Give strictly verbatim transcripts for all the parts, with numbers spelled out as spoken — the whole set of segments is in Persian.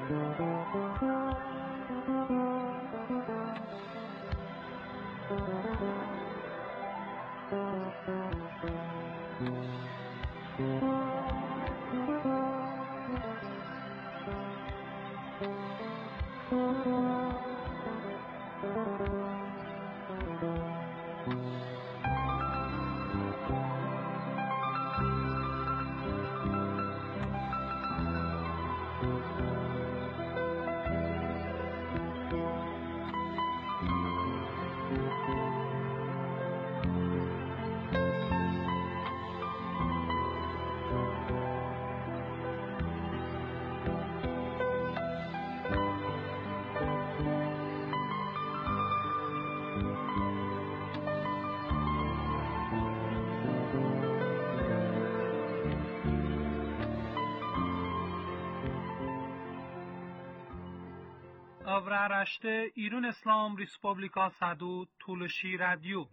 Avraraşte İran İslam Respublika Sadu Tuluşi Radyo.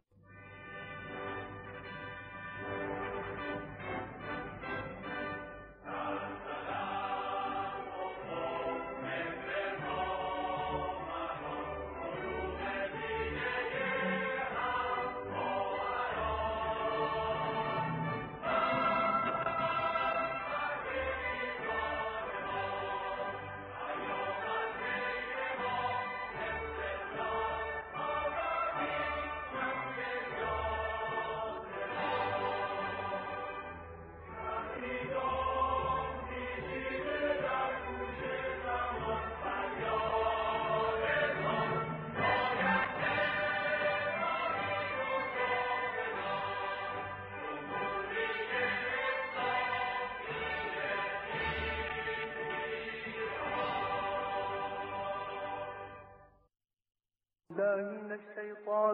من الشيطان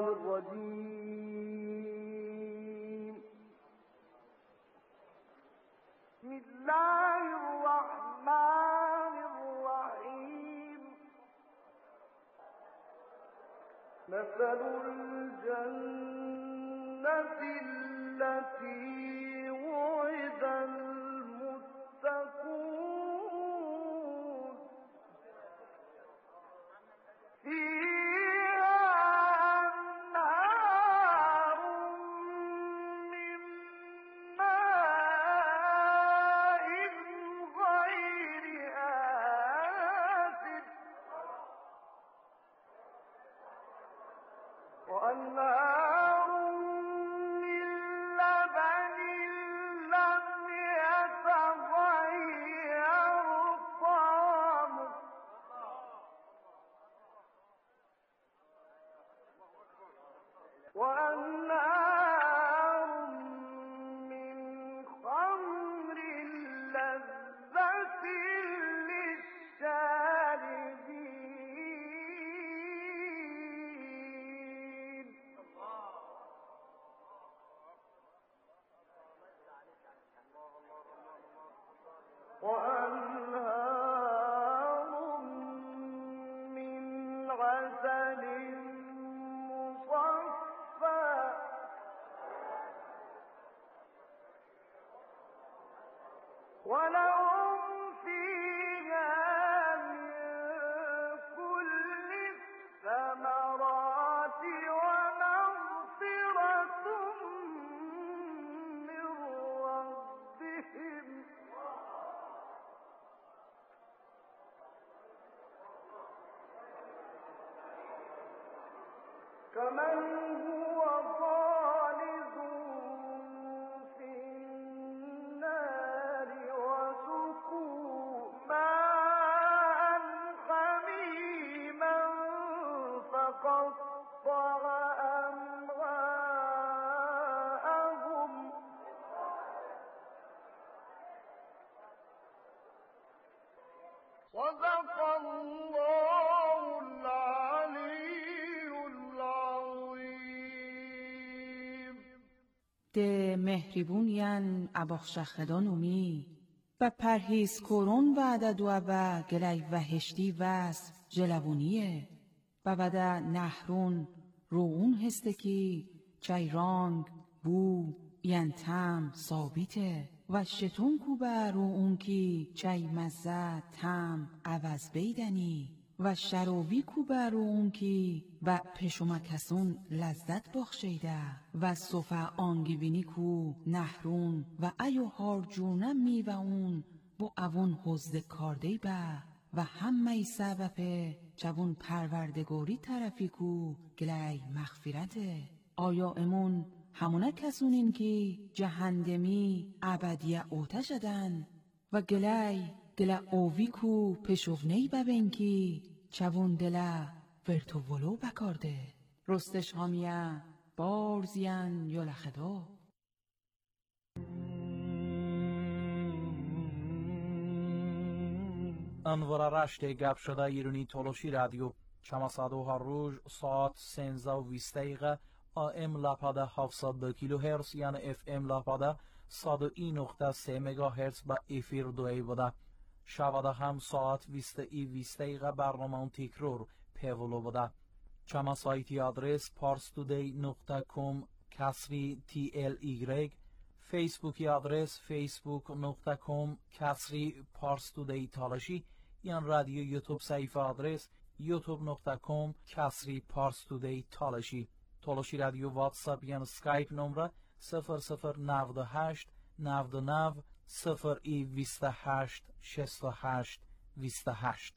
الرجيم. بسم الله الرحمن الرحيم. مثل الجنة التي وعد المتقون فيها أنهار من ماء غير آسن وأنهار من لبن لم يتغير طعمه وأنهار من خمر لذة للشاربين وأنهار من عسل مصفى ولهم فيها من كل الثمرات ومغفرة من ربهم كمن هو خالد في النار وسقوا ماء حميما فقطع أمعاءهم صدق الله العلي ده مهربونین اباخشخدان اومی و پرهیز کرون و عدد و و گلی و هشتی وز جلبونیه و بده نهرون روون هستکی چای رانگ بو ینتم ثابته و شتون کو بر اون کی چای مزه تم عوض بیدنی و شروی کو بر اون کی و پشوم کسون لذت بخشیده و صفا آنگی بینی کو نهرون و ایو هارجونم می و اون بو اوون حزد کارده به و همه سبب جوون پروردگاری طرفی کو گلی مغفرته. آیا امون همونه کسونین که جهندمی ابدی اوته شدن و گلی گله اووی کو پشوونی ببین که چوون دله ورتو ولو بکارده. رستش هامیه بارزین یا لخدو. انور رشت گپ شده ایرانی تولوشی رادیو چماسادو هر روز ساعت سنزه و بیست دقیقه ام لپاده هفتصد و دو کیلو هرتز یعنی اف ام لپاده صد و یک نقطه سه مگا هرتز با افیر دوی بوده. شباده هم ساعت بیست ای بیست دقیقه برنامه تکرار پیولو بوده. چما سایتی آدرس parstoday نقطه com کسری تی ال ایگرگ، فیسبوکی آدرس facebook نقطه com کسری parstoday تالشی، یا رادیو یوتیوب صفحه آدرس youtube نقطه com کسری parstoday تالشی. تالشی رادیو واتساپ یا سکایپ نمره صفر صفر نود و هشت نود و نه صفر ای بیست و هشت شصت و هشت بیست و هشت.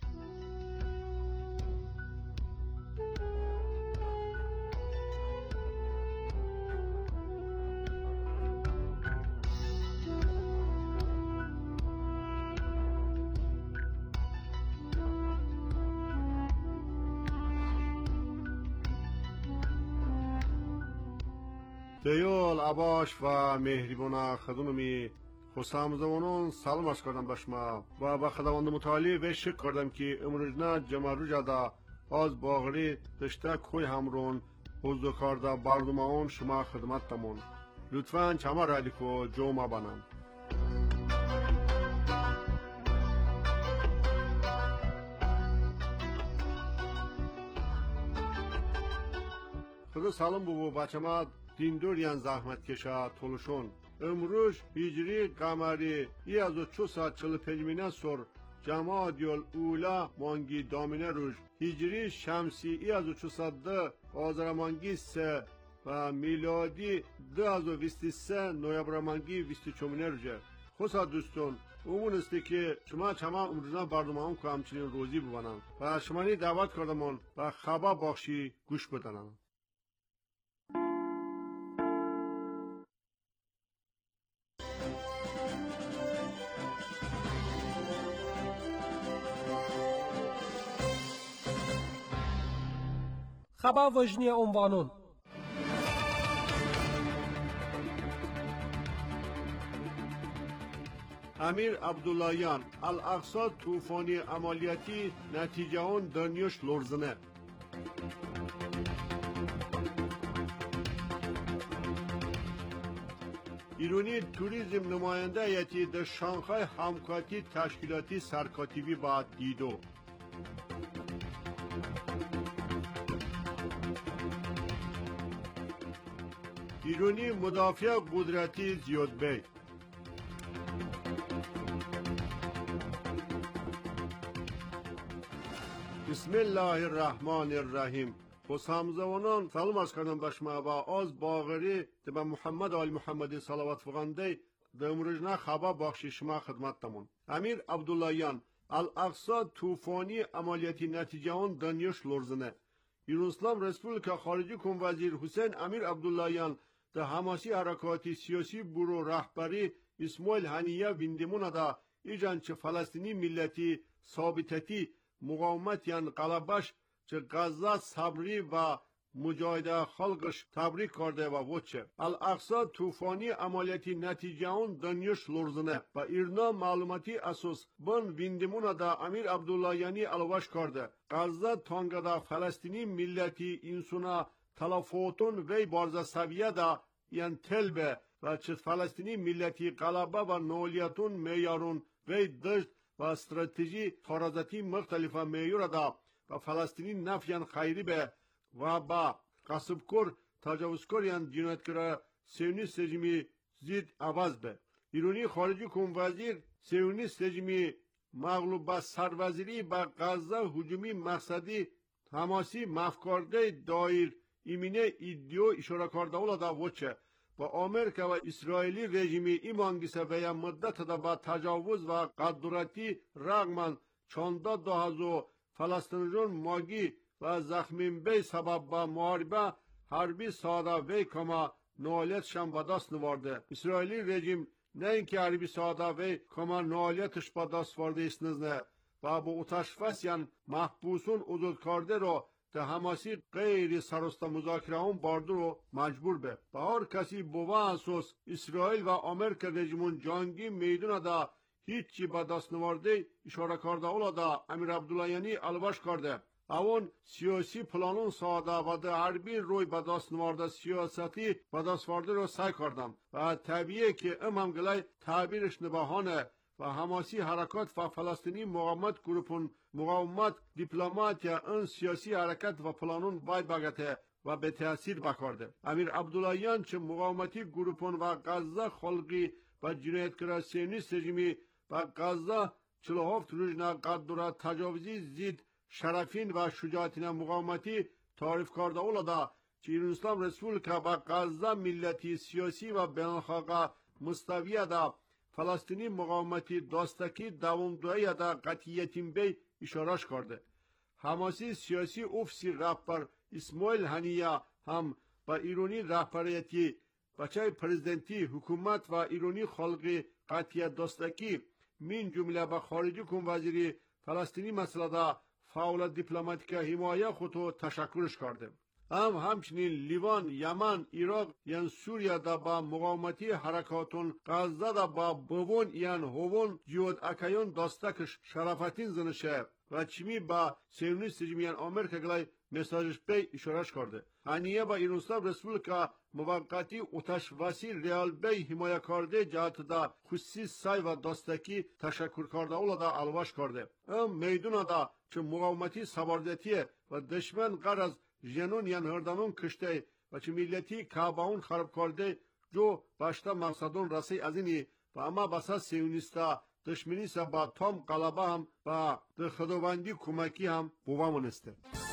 دیال عباش و مهریبونا خدونمی خسام زمانون سلام از کردم بشما و با خداوند متعالی و شکر کردم که امروزنا جمع رو جدا از باغری دشته کوی همرون حضور کرده برنامه شما خدمت تمون لطفاً چما رادیکو جوما بانم. خدا سلام بو بچما دیندور یان زحمت کشا تولشون امروز هجری قمری ای از و چو ساعت چل پنج سر جماع دیول اولا مانگی دامینه روش هجری شمسی ای از و چو ساعت ده آذر مانگی سه و میلادی ده از و ویستی سه نویبر مانگی ویستی چومینه روشه. خوصا دوستون امون است که شما چما امروزنا برنامه هم که همچنین روزی ببانم و شمانی دعوت کردمان و خبا بخشی گوش بدنم. خبر وجنی عنوانون امیر عبداللهیان الاقصی طوفانی عملیاتی نتیجه اون دنیاش لرزنه. ایرانی توریسم نماینده هیئتی در شانگهای همکاری تشکیلاتی سرکاتیبی با دیدو. ایرانی مدافع قدرتی زیاد بی. بسم الله الرحمن الرحیم. حسام زوانان سلام از کردم بشما و از باغری به محمد آل محمد صلوات فغانده دمروجنا خبر بخشی شما خدمت تمون. امیر عبداللهیان الاقصی طوفانی عملیاتی نتیجه اون دنیاش لرزنه. ایران اسلام رسپولیکا خارجی کن وزیر حسین امیر عبداللهیان در حماسی حرکاتی سیاسی برو رهبری اسماعیل هنیه ویندمون دا ایجان چه فلسطینی ملتی ثابتتی مقاومت یان قلبش چه غزه صبری و مجاهده خلقش تبریک کرده و وچه الاقصی طوفانی عملیاتی نتیجه اون دنیاش لرزنه و ایرنا معلوماتی اساس بن ویندمون دا امیر عبداللهیانی الواش کرده غزه تانگه دا فلسطینی ملتی انسونا تلافوتون وی بارزه سویه دا یان تلبه و چه فلسطینی ملتی قلبه و نولیتون میارون وی دشت و استراتژی تارازتی مختلفه میور دا و فلسطینی نفیان خیری به و با قصبکور تجاوزکار یان جنایتکار سیونیست رژیمی زید عوض به ایرانی خارجی کم وزیر سیونیست رژیمی مغلوب به سروزیری به غزه هجومی مقصدی حماسی مفکارده دایر ایمینه ایدیو اشاره کرده اولا وچه با آمریکا و اسرائیلی رژیمی ایمانگیسه و یا مدت دا با تجاوز و قدرتی رغم چانده دو هزو فلسطینیون ماگی و زخمین بی سبب با محاربه حربی ساده وی کما نالیتشان به دست نوارده. اسرائیلی رژیم نه اینکه حربی ساده وی کما نالیتش به دست وارده است نزنه و با اتشفسیان محبوسون حدود کرده رو ده حماسی غیر سرست مذاکره هم بارده رو مجبور به. به هر کسی بوا اساس اسرائیل و آمریکا رژیمون جنگی میدونه دا هیچی به دست نوارده اشاره کرده اولا دا امیر عبداللهیانی الباش کرده. اون سیاسی پلانون ساده و در حربی روی به دست نوارده سیاستی به دست وارده رو سعی کردم و طبیعه که ام هم گلای تعبیرش نباهانه و حماسی حرکات و فلسطینی مقاومت گروپون مقاومت دیپلمات یا ان سیاسی حرکت و پلانون باید بگته و به تأثیر بکارده. امیر عبداللهیان چه مقاومتی گروپون و غزه خلقی و جنایتکار سیونیست رژیمی و غزه چهل و هفت روز قدر تجاوزی زید شرفین و شجاعتین مقاومتی تعریف کرده اولا که ایران اسلام رسپولیکا با غزه ملتی سیاسی و بین‌الخالق مستویه دا فلسطینی مقاومتی داستکی دوامداری دا قطعیتین بی اشارش کرده. حماسی سیاسی افسی رهبر اسماعیل هنیه هم با ایرانی رهبریتی بچه پرزیدنتی حکومت و ایرانی خلقی قطعیت داستکی من جمله با خارجی کم وزیری فلسطینی مسئله دا فعال دیپلماتیک حمایه خودو تشکرش کرده. هم همچنین لیوان، یمن، عراق یان سوریه دا با مقاومتی حرکاتون غزه دا با بوون یان هوون جود اکایون داستکش شرفتین زنشه و چمی با سیونیست رژیم یان آمریکا گلای مساجش پی اشارش کرده. هنیه با ایران اسلام رسپولیکا موقتی اتش وسیع ریال بی حمایه کرده جهت دا خصوصی سای و داستکی تشکر کرده اولا دا الواش کرده. ام میدون دا چه مقاومتی سواردتیه و دشمن قرض جنون یان هردانون کشته و چه ملتی کعباون خراب کرده جو باشتا مقصدون رسی از اینی و اما بسا سیونیستا دشمنی سا با تام قلبه هم و در خداوندی کمکی هم بوبا منسته.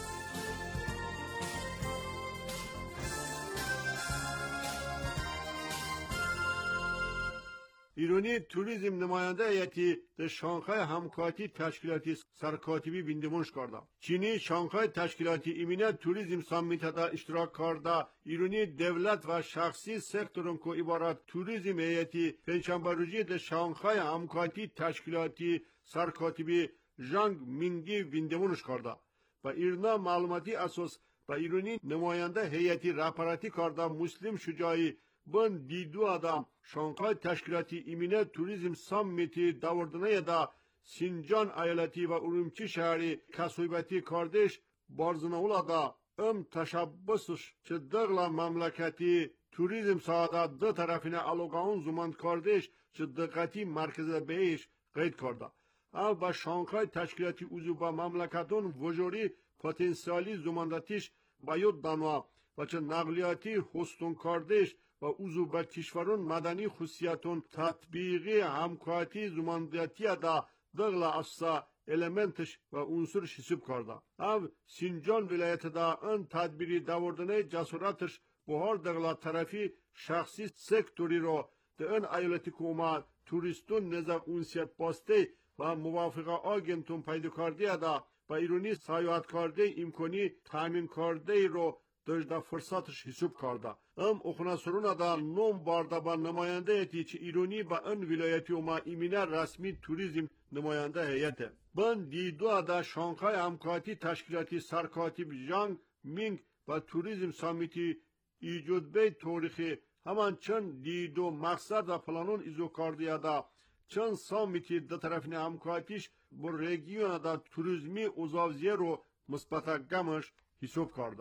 ایرانی توریزم نماینده هیئتی در شانگهای همکاری تشکیلاتی سرکاتبی بیندمونش کرده. چینی شانگهای تشکیلاتی ایمینه توریزم سامیت دا اشتراک کرده. ایرانی دولت و شخصی سکتورون که عبارت توریزم هیئتی پنجشنبه روزی در شانگهای همکاری تشکیلاتی سرکاتبی ژانگ مینگی بیندمونش کرده. و ایرنا معلوماتی اساس با ایرانی نماینده هیئتی رهبری کرده مسلم شجاعی بن دیدو آدم شانگهای تشکیلاتی ایمینه توریزم سامیتی داوردنه دا سینجان ایالتی و ارومچی شهری کسویبتی کردش بارزنه اولا دا ام تشبسش چه دغلا مملکتی توریزم ساعده دو طرفین علاقاون زمان کردش چه دقتی مرکز بهش قید کرده. اما با شانگهای تشکیلاتی اوزو با مملکتون وجوری پتانسیالی زماندتیش باید دانوا و چه نقلیاتی حستون کردش و اوزو با کشورون مدنی خصوصیتون تطبیقی همکاری زماندتی دا دغلا اساسا elementش و عنصرش حساب کرده. ام سینجان ولایت دا ان تدبیری داوردنه جسارتش بهار دغلا طرفی شخصی سکتوری رو ده ان ایالتی کوما توریستون نزا اونسیت باسته و موافقه آگنتون پیدا کرده دا با ایرانی سیاحت کرده امکانی تامین کرده رو داشته فرصتش حساب کرده. ام اخناسرون دا نوم بارده با نماینده ایتی چه ایرانی با ان ولایتی اوما ایمینه رسمی توریزم نماینده هیئته. بن دیدو دا شانگهای همکاری تشکیلاتی سرکاتب ژانگ مینگ و توریزم سامیتی ایجاد به تاریخی همان چند دیدو مقصد و پلانون ایزو کرده دا چند سامیتی دو طرفین همکاریش بر رژیون دا توریزمی اوزاوزیه رو مثبت گمش حساب کرده.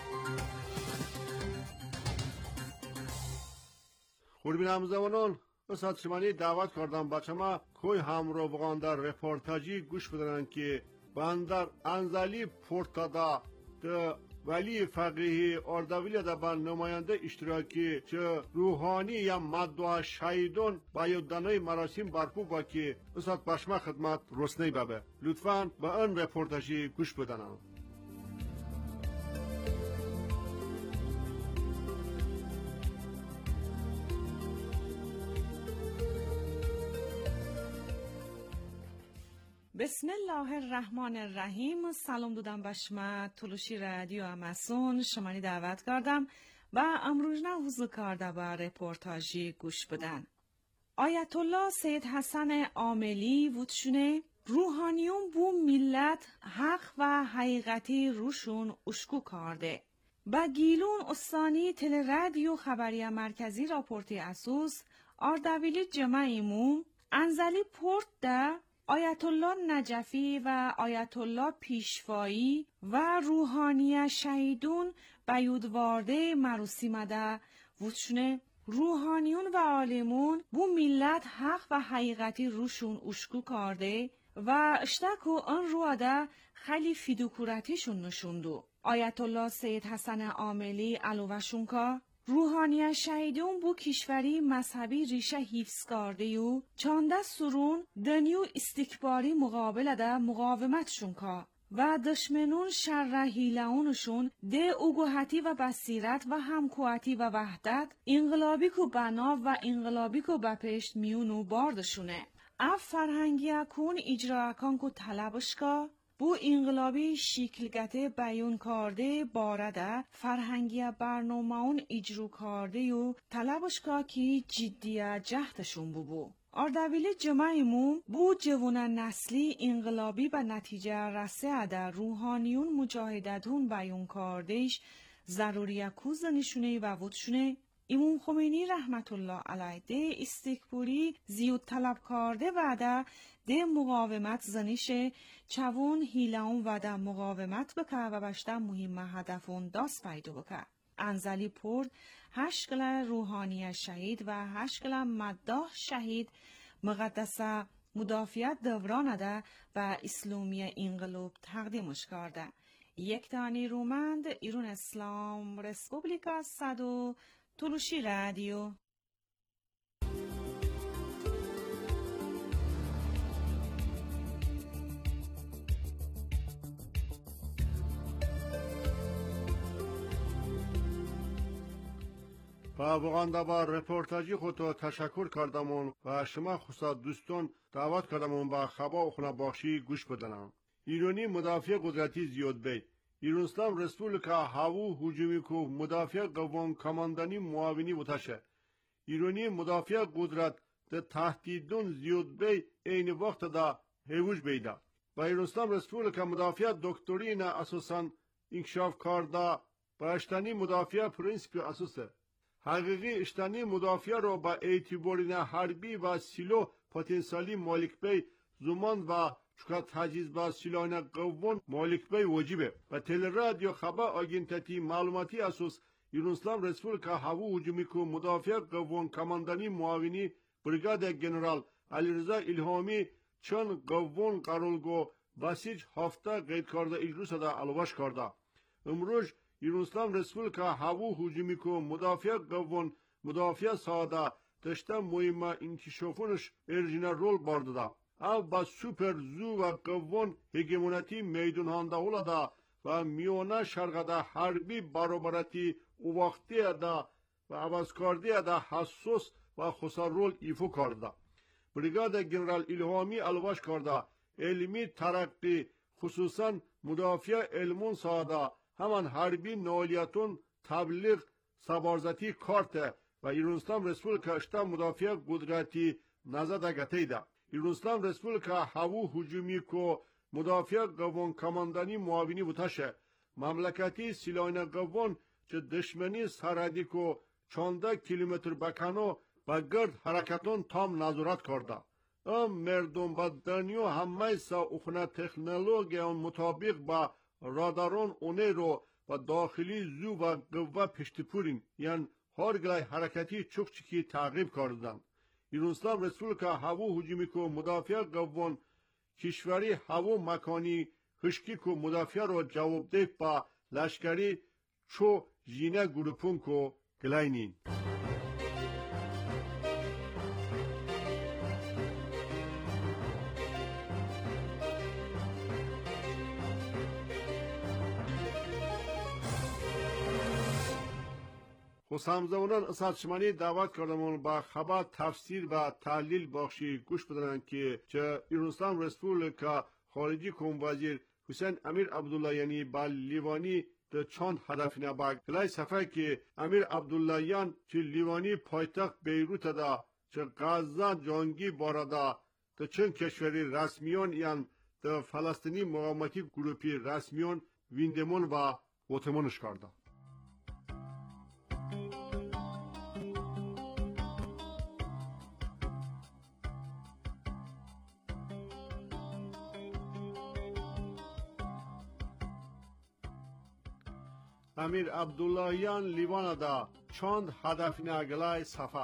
خوربین همزمانان بسات شمانی دعوت کردم بچه ما کوی همرو بغان در رپورتاجی گوش بدنن که باندر انزلی پورتادا ده ولی فقیهی اردویل ده با نماینده اشتراکی چه روحانی یا مدعا شهیدون با یودنای مراسم برپو با که بسات بشما خدمت رسنی ببه. لطفاً با این رپورتاجی گوش بدنن. بسم الله الرحمن الرحیم. سلام دودم بشما تلوشی رادیو اماسون شمانی دعوت کردم و امروز نه حضور کرده با رپورتاجی گوش بدن. آیت الله سید حسن عاملی وودشونه روحانیون بو ملت حق و حقیقتی روشون اشکو کرده. با گیلون استانی تل رادیو خبری مرکزی راپورتی اسوس آردویلی جمعیمون انزلی پورت ده آیت الله نجفی و آیت الله پیشوایی و روحانی شهیدون بیودوارده مراسیمده وچنه روحانیون و عالمون بو ملت حق و حقیقتی روشون اشکو کرده و اشتکو آن رواده خیلی فیدوکورتیشون نشوندو. آیت الله سید حسن عاملی علوشون که روحانی شهیدون بو کشوری مذهبی ریشه حفظ کرده و چانده سرون دنیو استکباری مقابل ده مقاومتشون که و دشمنون شر هیلهونشون ده اوگوهتی و بصیرت و همکواتی و وحدت انقلابی کو بنا و انقلابی کو بپشت میونو باردشونه. اف فرهنگی کون اجرا کن کو طلبش که بو انقلابی شکلگته بیان کرده بارده فرهنگی برنامه اون اجرو کرده و طلبش که کی جدیه جهتشون بو بو. اردویل جمعیمون بو جوان نسلی انقلابی به نتیجه رسه در روحانیون مجاهدتون بیان کردهش ضروریه کوز نشونه و وودشونه امام خمینی رحمت الله علیه ده استکباری زیاد طلب کرده و ده ده مقاومت زنیش چوون هیلهون و ده مقاومت بکه و بشته مهم هدفون داست پیدا بکه. انزلی پرد هشکل روحانی شهید و هشکل مداح شهید مقدسه مدافعت دوران ده و اسلامی انقلاب تقدیمش کرده. یک تانی رومند ایران اسلام رسپوبلیکا صدو تلوشی رادیو. با بغانده با رپورتاجی خود تشکر کردمون و شما خصوصا دوستان دعوت کردمون با خبا و خونه بخشی گوش بدنم. ایرانی مدافع قدرتی زیاد بی ایران اسلام رسپوبلیکا هاو هجومی کو مدافع قوان کماندانی معاونی بوتشه. ایرانی مدافع قدرت ده تهدیدون زیاد بی این وقت دا هیوش بیده. با ایران اسلام رسپوبلیکا مدافع دکترین اساساً انکشاف کرده با اشتانی مدافع پرینسپی اساسه. حقیقی اشتانی مدافع را با اعتبارین حربی و سیلو پتانسیالی مالک بی زمان و چکا تجهیز با سیلوان قوان مالک بی واجبه. و تل رادیو خبر آگینتتی معلوماتی اساس ایران اسلام رسپوبلیکا هاو هجومی کو مدافع قوان کماندانی معاونی بریگاد گنرال علیرضا الهامی چون قوان قرارگاه بسیج هفته قید کرده اجرا شده علوش کرده. امروز ایران اسلام رسپوبلیکا هاو هجومی کو مدافع قوان مدافع ساده داشته مهم انکشافونش ارجینا رول برده. او با سوپر زو و قوان هگمونتی میدون هانده هوله و میونه شرقده حربی برابرتی او وقتی ده و عوض کردی ده حساس و خسار رول ایفو کرده. بریگاد گنرال الهامی علوش کرده علمی ترقی خصوصا مدافع علمون ساده همان حربی نالیتون تبلیغ سبارزتی کارت و ایران اسلام رسپوبلیکا اشتا مدافع قدرتی نزده گتیده. ایران اسلام رسپوبلیکا هاو هجومی کو مدافع قوان کماندانی معاونی بوتشه. مملکتی سیلاین قوان چه دشمنی سرحدی کو چانده کیلومتر بکنو و گرد حرکتون تام نظارت کرده. ام مردم با دنیا همه سا اخونه تکنولوژی مطابق با رادارون اونه رو و داخلی زو و قوه پشتپورین یعنی هرگلای حرکتی چوک چکی تعقیب کردن. ایران رسپولیکا هوا هجومی کو مدافع قوان کشوری هوا مکانی هشکی کو مدافع رو جواب ده با لشکری چو جینه گروپون کو گلاینین. خصامزمانان اساتشمانی دعوت کردمون با خبر تفسیر و تحلیل بخشی گوش بدن که چه ایران رسپولیکا خارجی کم وزیر حسین امیر عبداللهیانی با لیوانی ده چند هدف نباگ گلای صفحه که امیر عبداللهیان چه لیوانی پایتخت بیروت دا چه غزه جنگی باردا ده چند کشوری رسمیان یان ده فلسطینی مقاومتی گروپی رسمیان ویندمون و وطمانش کرده. امیر عبداللهیان لیوان دا چند هدف نگلای صفحه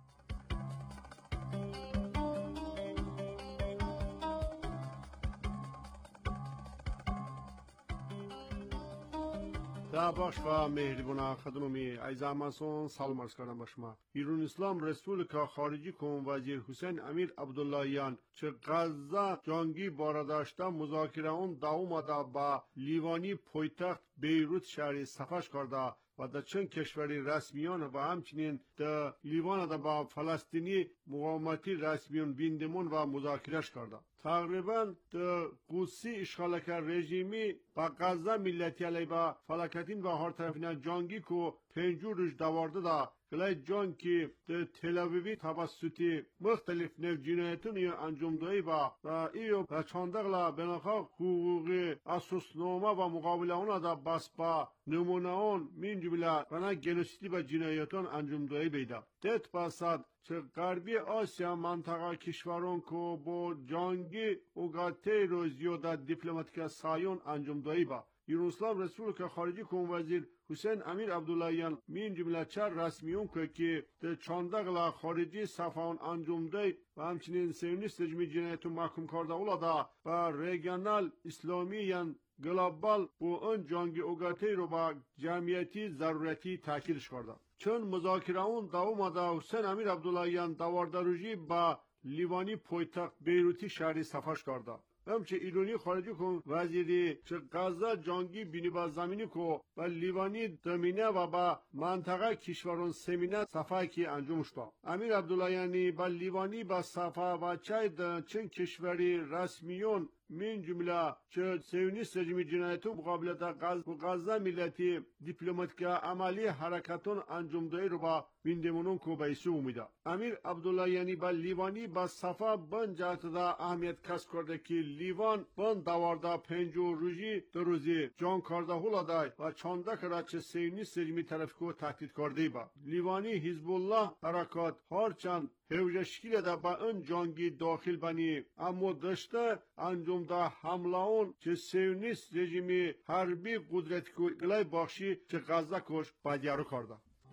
دا بخش و مهربان خدمومی ایزامانسون سلام عرض کردم به شما. ایران اسلام رسپولیکا خارجی کم وزیر حسین امیر عبداللهیان چه غزه جنگی بارداشته مذاکره اون دوام دا با لیوانی پایتخت بیروت شهر صفحش کرده و در چند کشوری رسمیان و همچنین در لیوان دا با فلسطینی مقاومتی رسمیان بیندمون و مذاکرهش کرده. تقریبا در قدسی اشغالک رژیمی با غزه ملتی علیه با فلکتین و هر طرفین جنگی که پنجورش دوارده دا گلای جان که در تل‌آویوی توسط مختلف نوع جنایتون انجام دهی با و ایو و چندقلا بناخا حقوق اساسنامه و مقابله اون دا بس با نمونه اون من جمله بنا گنوسیدی و جنایتون انجام دهی بیده. دت باسد چه غربی آسیا منطقه کشوران که با جنگی اوگاته رو زیاده دیپلماتیک سایون انجام دهی با ایران اسلام رسپولیکا خارجی کم وزیر حسین امیر عبداللهیان من جمله چر رسمیون که که در چندقلا خارجی صفحان انجام ده و همچنین سیونیست رژیم جنایتون محکوم کرده اولادا و ریگنال اسلامی یان گلوبال با اون جنگی اوگاته رو با جمعیتی ضرورتی تاکیدش کرده. چون مذاکره اون دوام دا حسین امیر عبداللهیان دواردروجی با لیوانی پایتخت بیروتی شهری صفحش کرده. همچه ایرانی خارجی کن وزیری چه غزه جنگی بینی با زمینی کو و لیوانی دمینه و با منطقه کشوران سمینه صفحه کی انجامش دا. امیر عبداللهیانی با لیوانی با صفحه و چای چند کشوری رسمیون من جمله چه سیونیست رژیم جنایتون مقابله دا غزه ملتی دیپلماتیک عملی حرکتون انجام دهی رو با بیندمونون کو بیسو امیده. امیر عبداللهیانی با لیوانی با صفحه بند جهت دا اهمیت کسب کرده که لیوان بند دوارده پنجو روزی دو روزی جان کرده هولا دای و چانده کرده چه سیونیست رژیمی طرف کو تهدید کرده با. لیوانی حزب الله حرکات هرچند هوجشکیل دا با اون جنگی داخل بنی اما داشته انجام دا حمله اون چه سیونیست رژیمی حربی قدرت کو گلای بخشی چه غزه کش بدیارو کرده.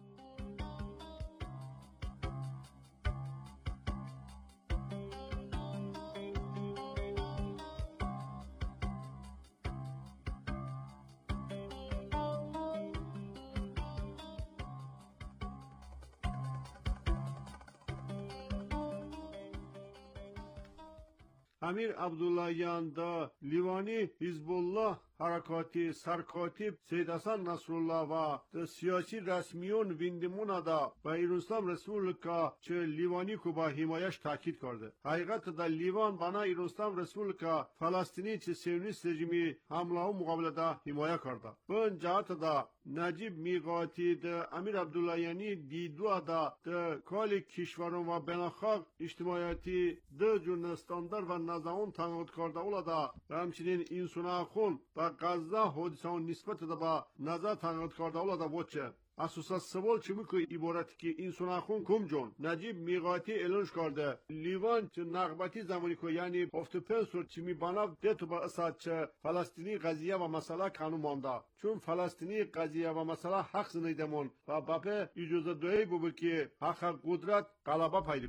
امیر عبداللهیان دا لیوانی حزب الله حرکاتی سرکاتب سید حسن نصرالله و دا سیاسی رسمیون ویندمون دا و ایران اسلام رسپولیکا چه لیوانی کو با حمایش تاکید کرده. حقیقت دا لیوان بنا ایران اسلام رسپولیکا فلسطینی چه سیونیست رژیمی حمله و مقابله دا حمایه کرده. بن جهت دا نجیب میقاتی دا امیر عبداللهیانی دیدو دا دا کالی کشوران و بناخاق اجتماعیتی دا جون استاندار و نظامون تنقید کرده اولا دا و همچنین انسان آخون با غزه حادثه و نسبت دا با نظر تنقید کرده اولا دا وچه. اساسا سوال چمی که عبارتی که انسان آخون کم جون نجیب میقاتی اعلانش کرده لیوان چه نقبتی زمانی که یعنی هفته پنج سور چمی بنا دیتو با اساد چه فلسطینی قضیه و مسئله کانو مانده چون فلسطینی قضیه و مسئله حق زنیدمون و باپه اجازه دوی بو که حق قدرت غلبه پیدا کو.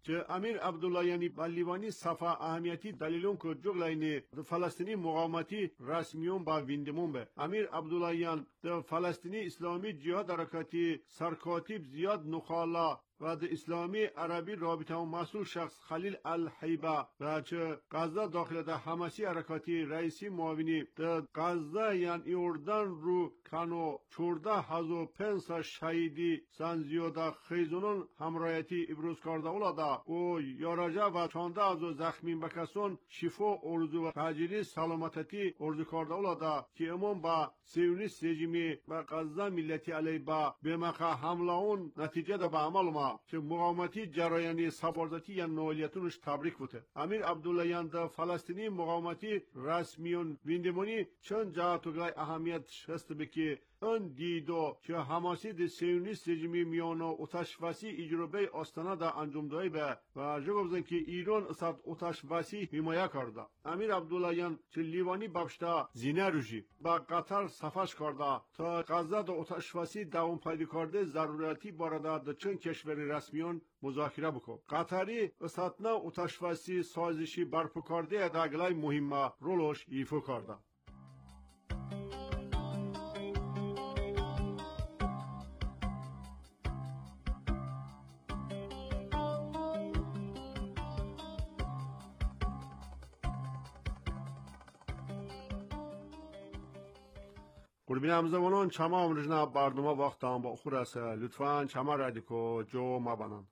که امیر عبدالله یعنی بلیوانی صفا اهمیتی دلیلون که جغلین فلسطینی مقاومتی رسمیون با ویندمون به امیر عبدالله یعنی فلسطینی اسلامی جهاد حرکاتی سرکاتیب زیاد نخالا و د اسلامی عربی رابطه و مسئول شخص خلیل الحیبه و چه غزه داخل ده حماسی حرکاتی رئیسی معاونی ده غزه یعنی اردن رو کنو چورده هزو پنس شهیدی سن زیاده خیزونون همرایتی ابروز کرده اولاده و یارجه و چانده هزو زخمین بکسون شفا ارزو و تجیری سلامتتی ارزو کرده اولاده که امون با سیونیست رژیمی و غزه ملتی علی با بمقه حمله اون نتیجه ده به عمل ما که مقاومتی جرایانی سبارزتی یا نوعیتونش تبریک بوده. امیر عبدالله یند فلسطینی مقاومتی رسمیون ویندمونی چند جهت و گای اهمیت هست بکی ان دیدو که حماسی د سیونیست رژیمی میانو اتش وسی اجربه آستانه دا انجام دای به و جگوبزن که ایران اصد اتش وسی حمایه کرده. امیر عبدالله یند چه لیوانی بابشتا زینه روشی با قطر صفاش کرده تا غزه دا اتش وسی دوام پیدا کرده ضرورتی بارده دا چند کشور رسمیون مذاکره بکن. قطری اصدنا اتش وسی سازشی برپا کرده دا اگلای مهمه رولش ایفا کرده. قربین همزمانان چما امروزنا برنامه وقت هم با خور است لطفاً چما رادیکو جو مبانند.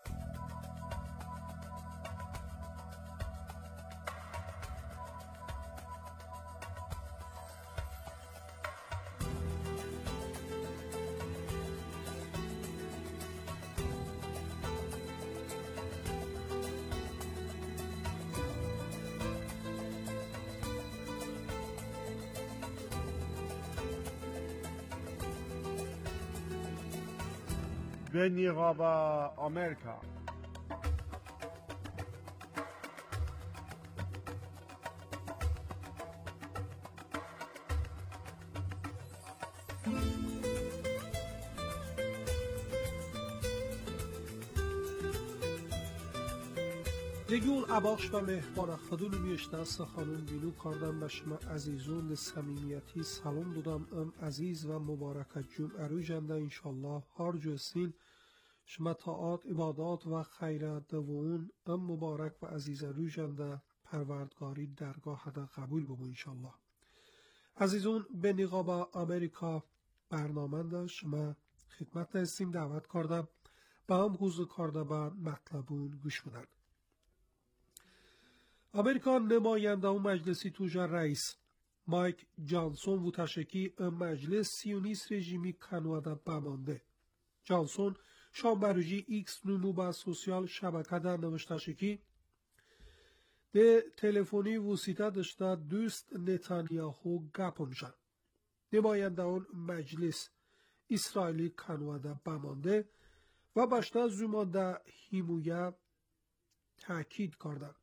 به نیقاب آمریکا یگیون عباخش و مهمان خدون میشته سخانون بینو کردم به شما عزیزون صمیمیتی سلام دادم ام عزیز و مبارک جمعه رو جنده انشالله هر جسین شما طاعات عبادات و خیرات دوون ام مبارک و عزیز رو جنده پروردگاری درگاه ده قبول ببو انشالله. عزیزون به نقاب امریکا برنامه ده شما خدمت هستیم دعوت کردم به هم حضور کرده به مطلبون گوش بدن. امریکا نماینده و مجلسی توجه رئیس مایک جانسون و تشکی مجلس سیونیست رژیمی کنواده بمانده. جانسون شام بروجی ایکس نمو با سوسیال شبکه در نوشتشکی ده تلفنی وسیطه داشته دوست نتانیاهو گپونشن. نماینده اون مجلس اسرائیلی کنواده بمانده و باشته زمانده حمایه تاکید کردن.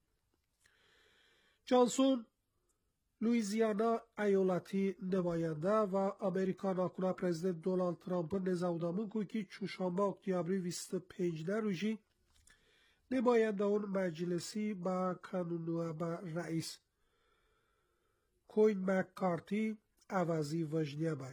جانسون لویزیانا ایالتی نماینده و امریکا ناکنه پرزیدنت دونالد ترامپ نزاودامون که که چوشانبه اکتیابری بیست و پنج روزی نماینده اون مجلسی با کانونو با رئیس کوین مکارتی عوضی وجنیه بای.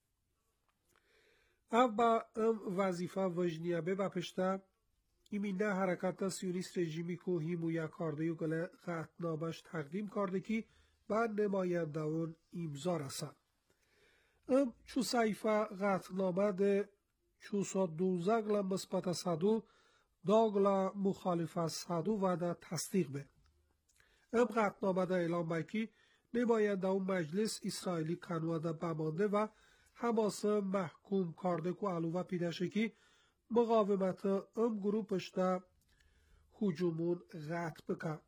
او با ام وظیفه وجنیه بای با پشته ایمینه حرکت سیونیست رژیمی که حمایه کرده و گله قطعنامه‌اش تقدیم کرده که با نماینده اون امضا رسد. ام چو صحیفه قطعنامه ده چو سا دوزده گله مثبت صدو دا گله مخالف صدو و ده تصدیق به. ام قطعنامه ده اعلام به که نماینده اون مجلس اسرائیلی کنواده بمانده و حماس محکوم کرده که علوه پیداشه که مقاومت ام گروپش ده هجومون قطع بکن.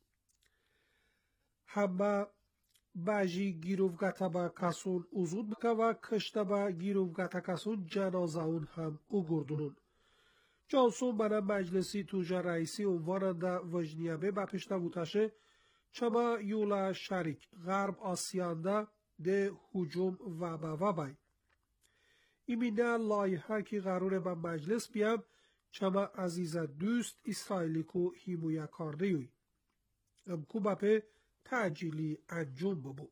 همه بجی گیروفگته با کسون ازود بکن و کشته با گیروفگته کسون جنازه اون هم او گردونون. جانسون بنا مجلسی توجه رئیسی عنواننده وجنیه به بپشته بوتشه چما یولا شریک غرب آسیانده ده هجوم و با و بای. ایمینه لایحه که قراره با مجلس بیام چما عزیزه دوست اسرائیلی کو هیمویا کارده یوی. ام کو بپه تعجیلی انجام ببو.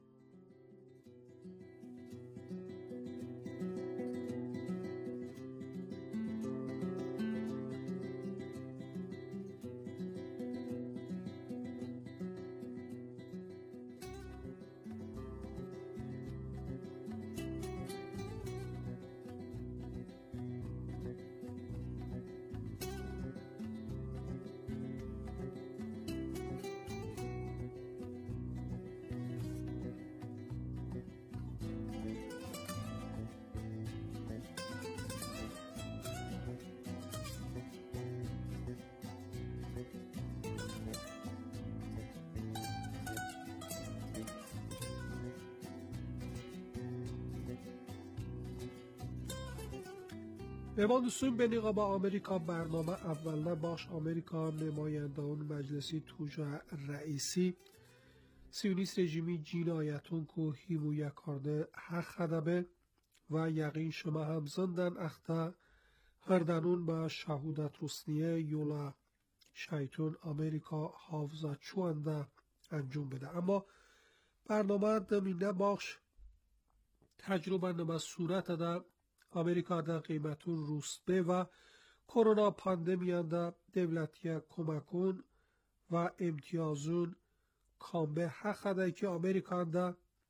اما دوستون بنیقا با آمریکا برنامه اول باش آمریکا نمایندگان مجلسی توجه رئیسی سیونیست رژیمی جنایتون کو هیمویا کارده حق خدبه و یقین شما هم زندن اختا هردنون با شهودت رسنیه یولا شیطون آمریکا حافظه چوانده انجام بده. اما برنامه دمینه باش تجربه نما صورت ده آمریکا در قیمتون روسبه و کرونا پاندمیان در دولتی کمکون و امتیازون کامبه حق ده که آمریکا در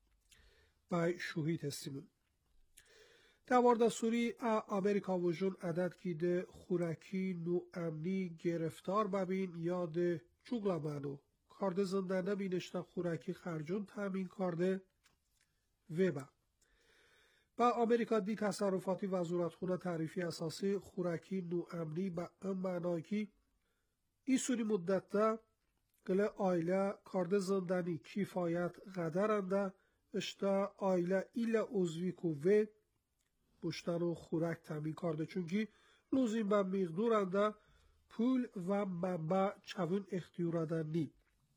بای شوهید هستیمون. در وارد سوری آمریکا وجون عدد که ده خورکی نو امنی گرفتار ببین یا ده چوگلا منو کارده زنده نبینشتا خورکی خرجون تامین کرده و با با آمریکا دی تصرفاتی وزارتخونه تعریفی اساسی خورکی نو امنی با ام معنای که ای سوری مدت ده گله آیله کارده زندنی کفایت قدرنده اشتا آیله ایل عضوی کو و بشتن و خورک تامین کرده چونکی لوزین با مقدورنده پول و منبع چوین اختیارادن نی.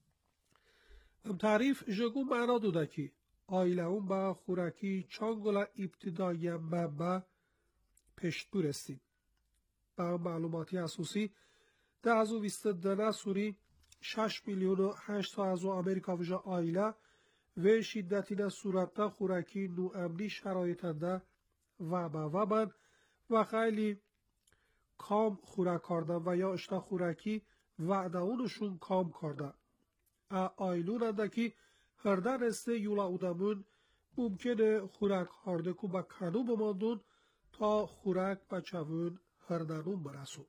ام تعریف جگو معنا دوده که آیله اون با خورکی چانگولا ابتدایی منبع پشت برستیم. با معلوماتی اساسی ده از او ویست دنه سوری شش میلیون و هشت از او امریکا وجه آیله و شدتین صورت خورکی نو امنی شرایطنده و با و بند و خیلی کام خورک کردن و یا اشتا خورکی وعده اونشون کام کردن. آیلون انده که هردن استه یولا اودمون ممکنه خورک هارده کو با کنو بماندون تا خورک با چوون هردنون برسون.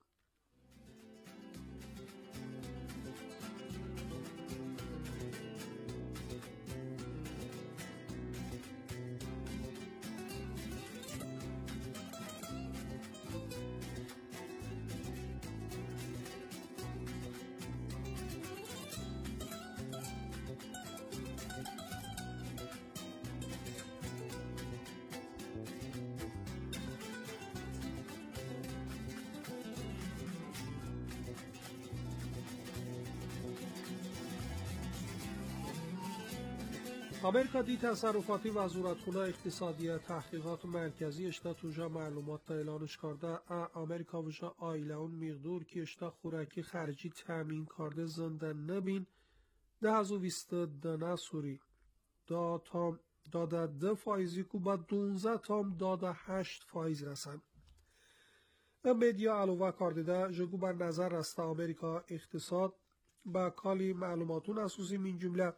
آمریکا دی تصرفاتی وزارتخونه اقتصادی تحقیقات مرکزی اشتا توجه معلومات تا اعلانش کرده آمریکا وجه آیله اون مقدور که اشتا خورکی خارجی تامین کرده زنده نبین ده از او ویست دنه سوری دا تام داده ده فایزی که با دونزه تام داده هشت فایز رسن. مدیا علاوه کرده ده جگو بر نظر رسته آمریکا اقتصاد با کالی معلوماتون اساسی من جمله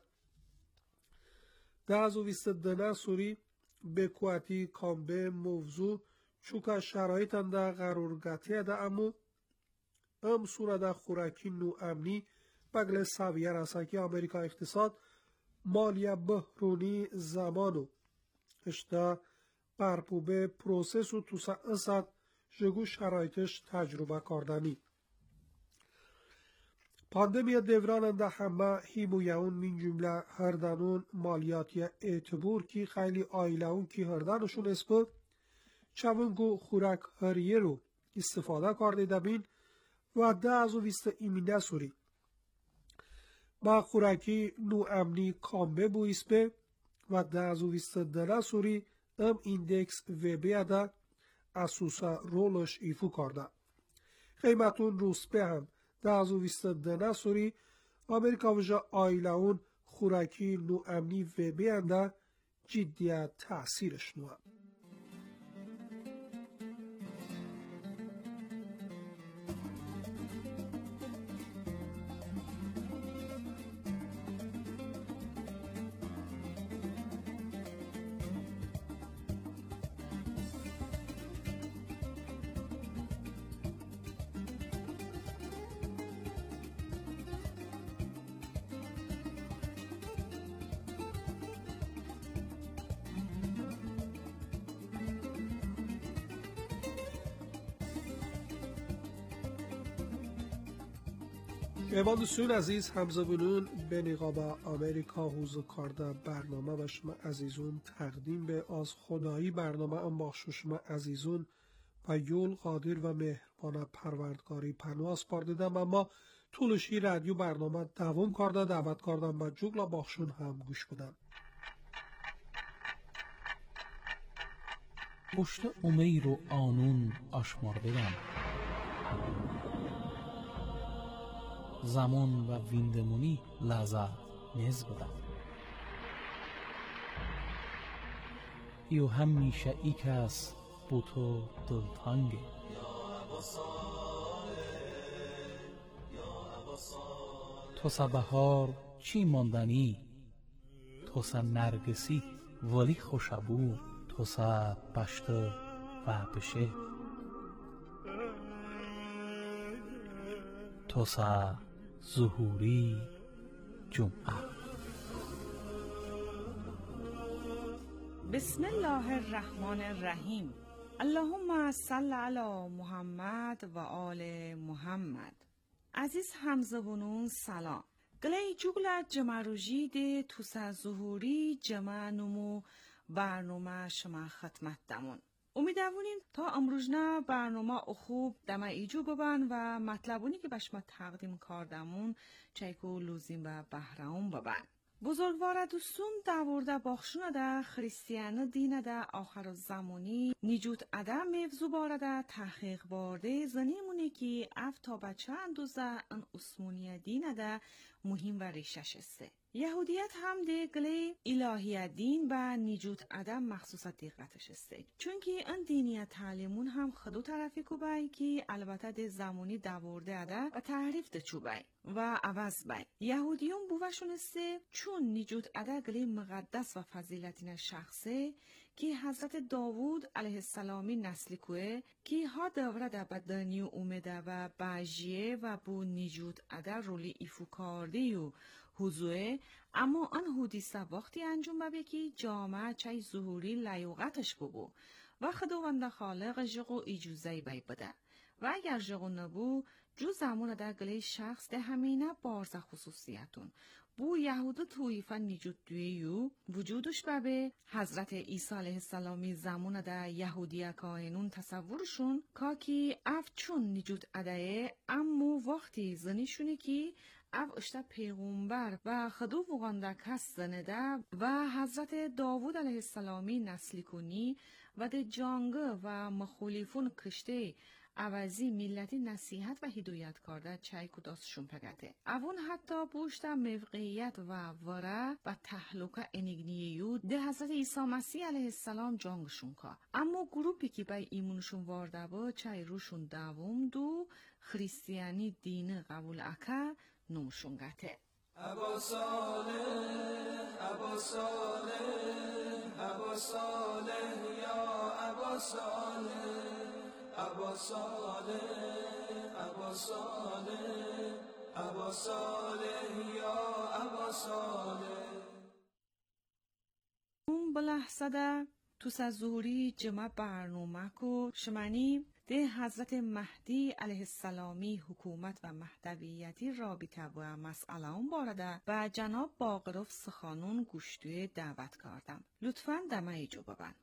ده از او ویست دنه سوری به قوتی کامبه موضوع چوکا شرایط انده قرارگتی ده امو ام سوره ده خورکی نو امنی بگل سویه رسه که آمریکا اقتصاد مالیه بحرونی زمانو اشتا برپوبه پروسس و توسا اصد جگو شرایطش تجربه کردنی. پاندمی دوران انده همه هیمویون من جمله هردنون مالیاتی اعتبور کی خیلی آیلهون کی هردنشون اسپد چونگو خورک هریه رو استفاده کرده دبین و ده از او ویست ایمینه سوری با خورکی نو امنی کامبه بو اسپه و ده از او ویست دنه سوری ام ایندکس و بیاده اسوسا رولش ایفو کرده. قیمتون روسپه هم ده از ویست دنه سوری آمریکا وجا آیلاون خوراکی نو امنی و بینده جدیت تأثیرش نوه. ایوان دوستون عزیز همزبونون به نقاب آمریکا حوزه کارده برنامه و شما عزیزون تقدیم به از خدایی برنامه ام بخش شما عزیزون و یول قادر و مهربان پروردگاری پنواز پاردیدم. اما طولشی رادیو برنامه دوام کارده دعوت کردم و جوگلا بخشون هم گوش بدن. پشت امیر و آنون آشمار بدم، زمان و ویندمونی لحظه نز بدم. ایو همیشه ای کس بو تو دلتانگه، تو سا بهار چی ماندنی، تو سا نرگسی ولی خوشبو، تو سا بشته و بشه، تو سا ظهوری جمعه. بسم الله الرحمن الرحیم. اللهم صل علی محمد و آل محمد. عزیز همزبونون سلام. گلی جوگل جمروجی ده توسا ظهوری جمع نمو برنامه شما خدمت دمون. امیدواریم تا امروزنا برنامه خوب دم ایجو ببن و مطلبونی که بهش ما تقدیم کردمون چایکو لوزیم و بهرام ببن. بزرگوار دوستون دورده باخشونه ده خریستیان دینه ده آخر زمانی نیجوت اده موضوع بارده تحقیق بارده زنیمونه که اف تا بچه اندوزه ان اسمونی دینه ده مهم و ریشش است. یهودیت هم ده گلی الهیت دین و نیجوت ادم مخصوص دقتش است. چون که ان دینیت تعلیمون هم خدو طرفی کوبای که البته ده زمانی دورده اده و تحریف ده چوبای و عوض بای. یهودیون بوشون است چون نیجوت اده گلی مقدس و فضیلتین شخصه که حضرت داوود علیه السلامی نسلی کوه که ها دوره ده بدنیو اومده و باجیه و بو نیجوت اده رولی ایفو کارده و حضوه، اما آن حدیثه وقتی انجام ببه که جامعه چای ظهوری لیوقتش ببو و خداوند خالق جغو ایجوزه بی بده و اگر جغو نبو جو زمان در گلی شخص ده همینه بارز خصوصیتون بو یهود تویفه نیجود دویو وجودش ببه حضرت عیسی علیه السلامی زمان در یهودیه کائنون تصورشون که اف چون نیجود ادایه امو وقتی زنیشونه که او اشتا پیغمبر و خدو وغانده کس زنده و حضرت داوود علیه السلامی نسلی کنی و ده جانگه و مخالفون کشته عوضی ملتی نصیحت و هدایت کرده چای کداسشون پگته. اون حتی بوشتا موقعیت و وره و تحلوکه انگنییو ده حضرت عیسی مسیح علیه السلام جانگشون که. اما گروپی که بای ایمونشون وارده با چای روشون دوم دو خریستیانی دین قبول اکه نوشون گته. ابا صالح ابا صالح ابا صالح یا ابا صالح ابا صالح ابا صالح ابا صالح یا ابا صالح. اون بلحظه ده تو سزوری جمع برنامه کو شمانی ده حضرت مهدی علیه السلامی حکومت و مهدویتی رابطه و مسئله اون بارده و جناب باقروف سخانون گوشتوی دعوت کردم. لطفاً دمه ایجو ببن.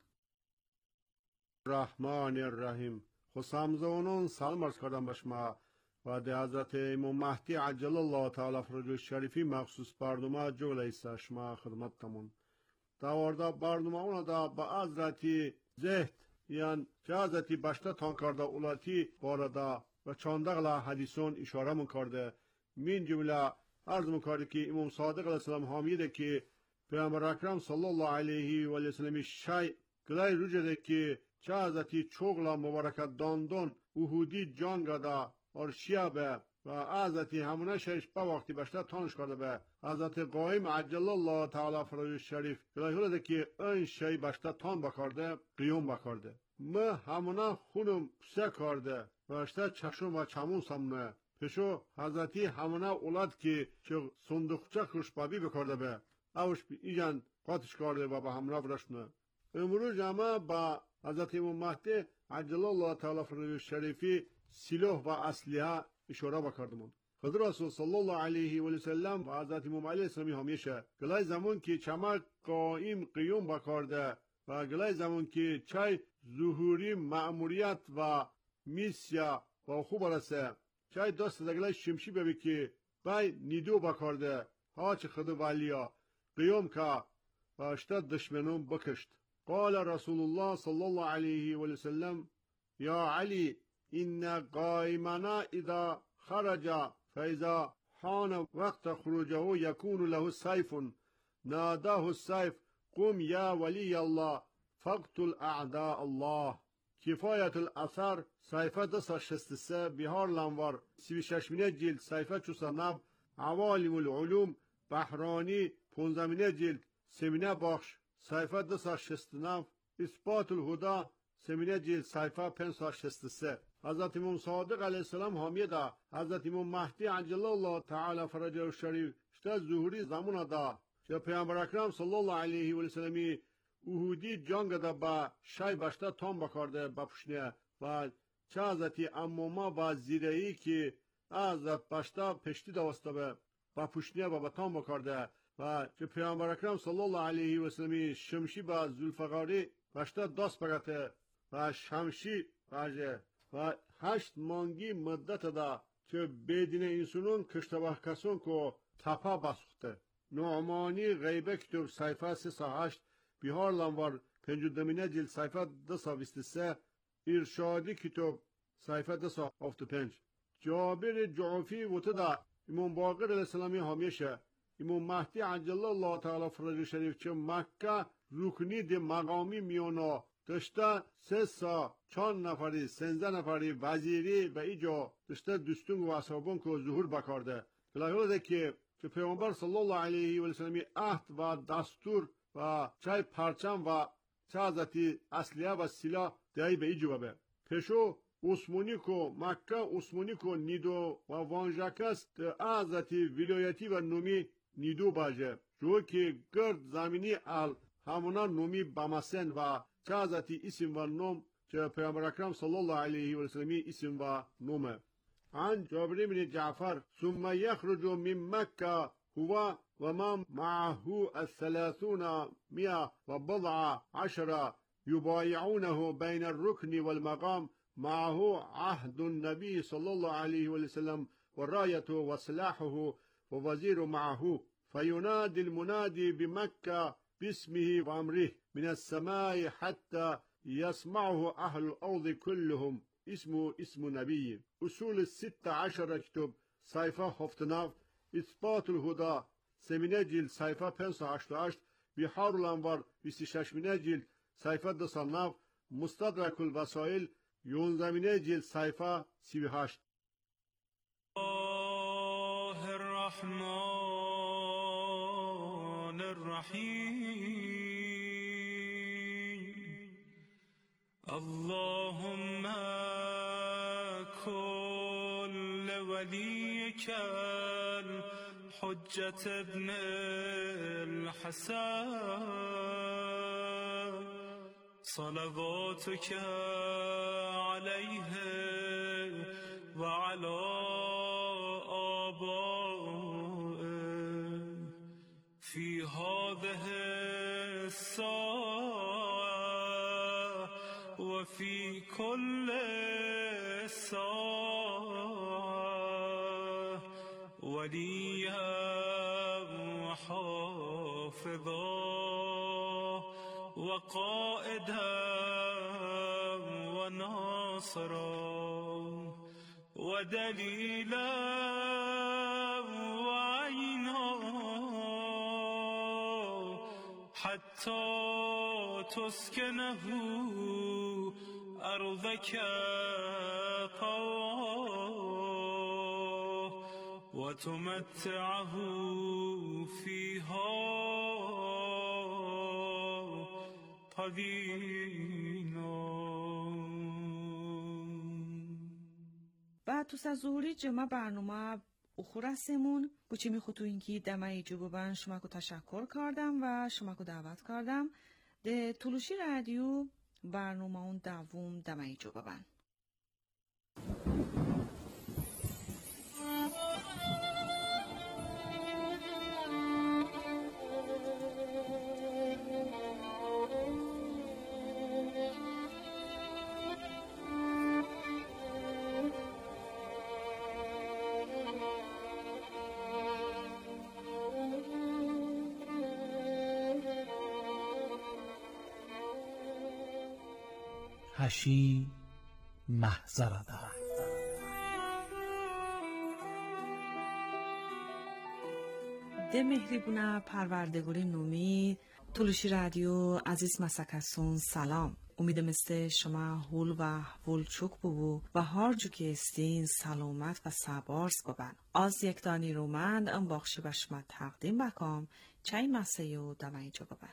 رحمان الرحیم. خسامزونون سلام عرض کردم به شما و ده حضرت امام مهدی عجل الله تعالی فرجه شریفی مخصوص برنامه جوله ایسا شما خدمت تمون. داورده برنامه اون دا با حضرتی زهد یعنی که حضرتی بشته تان کرده اولاتی بارده و چاندقلا حدیثون اشاره من کرده. من جمله عرض من کرده که امام صادق علیه السلام حامیده که پیامبر اکرم صلی الله علیه و السلام شای گلای روجده که چه حضرتی چوغلا مبارکت داندون احودی جانگدا اور شیابه و حضرتی همونه شش با وقتی بشته تانش کرده به حضرت قایم عجل الله تعالی فرای شریف گلای هلده که این شی بشته تان بکرده قیوم بکرده ما همونه خونم پسه کرده بشته چشم و چمون سمنه پشو حضرتی همونه اولاد که چه صندوقچه خوشبابی بکرده به اوش ایجان قاتش کرده و به همراه برشنه امروز همه با حضرت امام مهدی عجل الله تعالی فرای شریفی سلاح و اسلحه اشاره بکردمون. خدا رسول صلی الله علیه و سلم و حضرت امام علیه السلامی همیشه گلای زمان که چمک قائم قیوم بکرده و گلای زمان که چای ظهوری مأموریت و میسیا و خوب رسه چای دست دگلای شمشی ببی که بای نیدو بکرده ها چه خدا والیا قیوم که و اشتاد دشمنون بکشت. قال رسول الله صلی الله علیه و سلم یا علی إن قائمنا إذا خرج فإذا حان وقت خروجه يكون له سيف ناداه السيف قم يا ولي الله فاقتل أعداء الله كفاية الأثر سيفة دسا شستسه بهار لانوار سوی ششمینه جلد سيفة چوسا نب عوالم العلوم بحراني پونزمینه جلد سمینه بخش سيفة دسا شستنف اثبات الهدى سمینه جلد سيفة پنسا شستسه حضرت امام صادق علیه السلام حامیه دا حضرت امام مهدی عجل الله تعالی فرجه الشریف شته ظهوری زمان دا چه پیامبر اکرم صلی الله علیه و سلمی احودی جنگ دا با شای بشته تام بکرده بپوشنه و چه حضرتی اموما و زیرهی که از بشته پشتی دوسته به بپوشنه و بتام بکرده و چه پیامبر اکرم صلی الله علیه و سلمی شمشی با ذوالفقاری بشته دست بگته و شمشی باشه و هشت مانگی مدت دا که بدین انسانون کشتبه کسون که تپا بسخته نعمانی غیبه کتب سیفه سی سا هشت بیهار لنوار پنجو دمینه جل سیفه ده سا ویست سه ارشادی کتب سیفه ده سا افت پنج جابر جعفی وطه دا امام باقر علیه السلامی همیشه امام مهدی عجل الله تعالی فرج شریف چه مکه رکنی ده مقامی میونا داشته سه سا چند نفری سنزه نفری وزیری و ایجا داشته دستون و اصحابون که ظهور بکرده بلایوده که که پیامبر صلی الله علیه و سلمی عهد و دستور و چای پرچم و چه حضرتی اصلیه و سلاح دهی به ایجا ببه پشو عثمانی کو مکه عثمانی کو نیدو و وانجاکست حضرتی ولایتی و نومی نیدو باشه جو که گرد زمینی ال همونا نومی بمسن و چه حضرتی اسم و نوم چه پیامبر اکرم صلی الله علیه و سلمی اسم و نومه عن جابر بن جعفر ثم يخرج من مكة هو ومن معه الثلاثون مئة وبضع عشرة يبايعونه بين الركن والمقام معه عهد النبي صلى الله عليه وسلم والراية وسلاحه ووزير معه فينادي المنادي بمكة باسمه وأمره من السماء حتى يسمعه أهل الأرض كلهم اسمه اسم نبي أصول الستة عشر كتب صيفة هفتناف إثبات الهدى سمينة جيل صيفة پنسا هشت هشت بحار الأنوار بسششمينة جيل صيفة دصناف مستدرك الوسائل يونزمينة جيل صيفة سيوي هشت الله الرحمن الرحيم اللهم كل وليك الحجة ابن الحسن صلواتك عليه وعلى آبائه في هذه الساعة وفي كل ساعة وليا وحافظا وقائدا وناصرا ودليلا وعينا حتى تسكنه أرضك طوعا وتمتعه فيها قدينا. و تو سازوری جمع برنامه اخورسمون بچه می خطو اینکی دمه جو ببن شما کو تشکر کردم و شما کو دعوت کردم ده تولوشی رادیو برنامه اون دوم دمه جو ببن. هشی محضرده ده مهریبونه پروردگاری نومی تولوشی رادیو عزیز مسکسون سلام. امیدم است شما هول و هول چوک ببو و هر جو که استین سلامت و سبارس ببن. از یک دانی رومند ام باخشی به شما تقدیم بکم چای مسیو دمای جو ببن.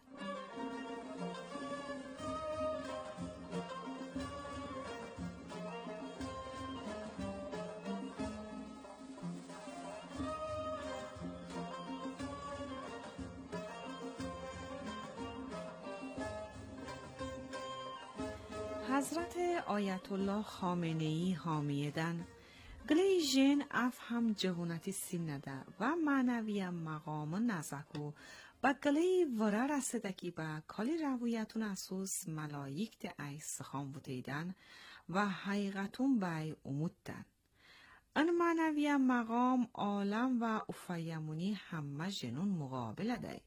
حضرت آیت الله خامنه‌ای حامیدن گلی جن اف هم جهونتی سینده و معنوی مقام نزکو و گلی ورا رسیدکی با کالی رویتون اساس ملائک ده ایس خام بودیدن و حقیقتون بای امودن. ان معنوی مقام عالم و افایمونی همه جنون مقابل ده.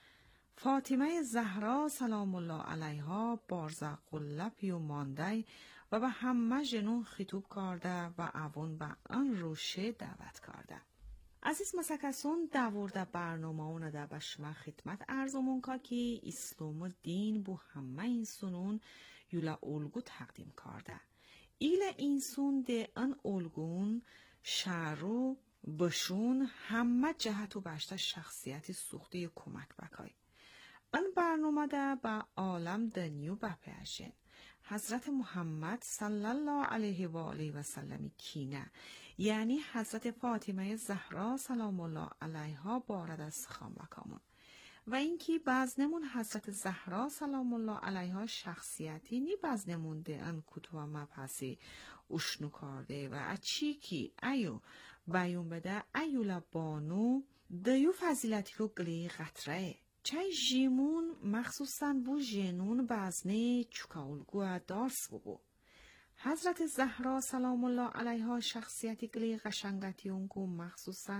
فاطمه زهرا سلام الله علیها بارزق لپی و مانده و به همه جنون خطوب کرده و اوون به آن روشه دعوت کرده. عزیز مسکسون دورده برنامه اون ده به شما خدمت ارزمون که که اسلام و دین بو همه این سنون یولا اولگو تقدیم کرده. ایل این سون ده ان اولگون شعرو بشون همه جهت و بشته شخصیتی سوخته کمک بکای. ان برنامه ده با عالم دنیو بپیشن. حضرت محمد صلی الله علیه و آله و سلم کینه یعنی حضرت فاطمه زهرا سلام الله علیها بارد از خام مکامون و اینکی بزنمون حضرت زهرا سلام الله علیها شخصیتی نی بزنمون ده ان کتو مپسی اشنو کرده و اچی کی ایو بیون بده ایولا بانو دیو فضیلتی رو گلی قطره چای جیمون مخصوصاً بو جنون بزنه چکاولگو دارس بو. حضرت زهرا سلام الله علیها شخصیتی گلی قشنگتی اونگو مخصوصاً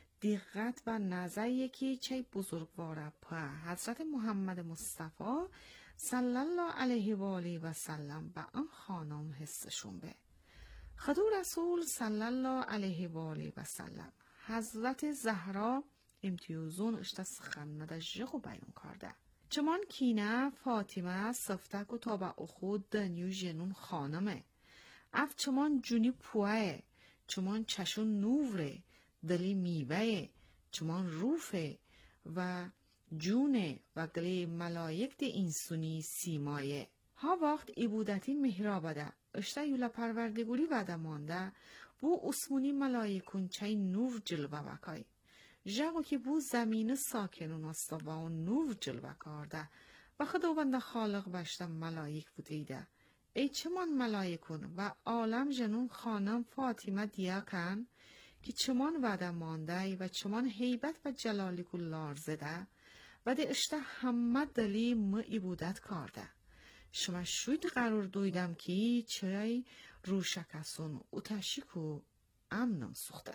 دقت و نظر یکی چای بزرگواره پا حضرت محمد مصطفی صلی الله علیه و آله و سلم به آن خانم حسشون به. خدو رسول صلی الله علیه و آله و سلم حضرت زهرا امتیازون اشتا سخنده جغو بیان کرده. چمان کینه فاطمه صفتک و تابع خود دنیو جنون خانمه. اف چمان جونی پوه، چمان چشون نوره، دلی میوه، چمان روفه و جونه و گلی ملائک دی انسونی سیمایه. ها وقت عبودتی مهرابده اشتا یولا پروردگوری وده مانده بو اسمونی ملائکون چای نور جلوه وکای. جاگو که بو زمین ساکنون است و اون نور جلوه کرده و خداوند خالق بشته ملائک بودیده. ای چمان ملائکون و عالم جنون خانم فاطمه دیاکن که چمان وعده مانده و چمان هیبت و جلالی کل لارزده و ده اشته همه دلی ما عبودت کرده. شما شوید قرار دویدم که چرای روشکسون اتشیکو امنم سخته.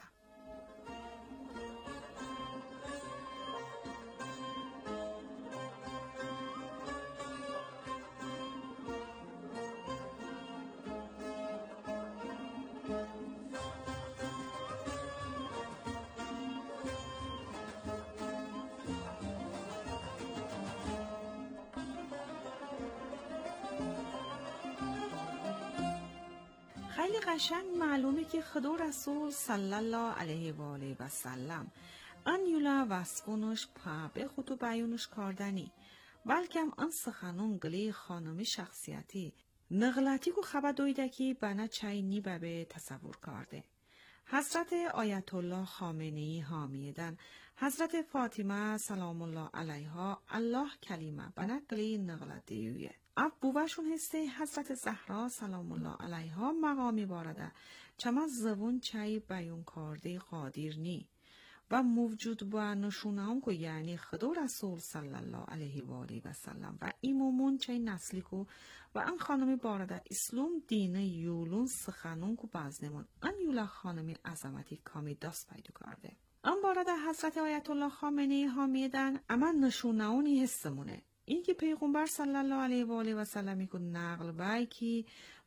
خیلی قشنگ معلومه که خدا رسول صلی الله علیه و آله و سلم ان یولا واسقونش پا به خودو بیانش کردنی بلکم ان سخنون گلی خانمی شخصیتی نغلطی کو خبر دویده که بنا چای نیبه به تصور کرده. حضرت آیت الله خامنه‌ای حامیدن حضرت فاطمه سلام الله علیها الله کلمه بنا گلی نغلطیویه. اب بوبشون هسته حضرت زهرا سلام الله علیها مقامی بارده چما زبون چای بیان کرده قادر نی و موجود با نشونام کو یعنی خدا رسول صلی الله علیه و آله و سلم و ایمومون چای نسلی کو و ان خانمی بارده اسلام دین یولون سخنون کو بازنمون ان یولا خانمی عظمتی کامی دست پیدا کرده. ان بارده حضرت آیت الله خامنه‌ای حامیدن اما نشوناونی حسمونه. این که پیغمبر صلی الله علیه و آله و سلمی کو نقل بای که